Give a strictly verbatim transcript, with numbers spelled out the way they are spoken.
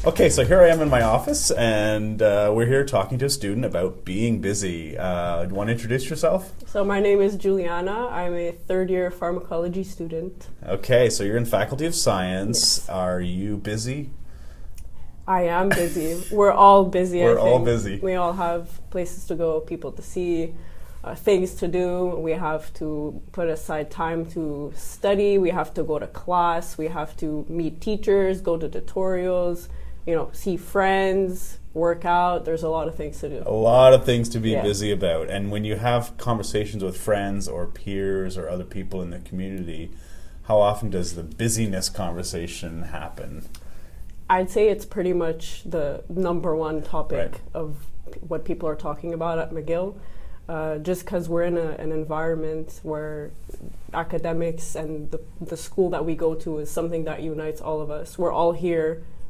Okay, so here I am in my office, and uh, we're here talking to a student about being busy. Uh, do you want to introduce yourself? So my name is Juliana. I'm a third-year pharmacology student. Okay, so you're in Faculty of Science. Yes. Are you busy? I am busy. We're all busy, We're I all think. busy. We all have places to go, people to see, uh, things to do. We have to put aside time to study. We have to go to class. We have to meet teachers, go to tutorials, you know, see friends, work out. There's a lot of things to do. A lot of things to be Yeah. busy about. And when you have conversations with friends or peers or other people in the community, how often does the busyness conversation happen? I'd say it's pretty much the number one topic Right. of p- what people are talking about at McGill. Uh, just because we're in a, an environment where academics and the, the school that we go to is something that unites all of us. We're all here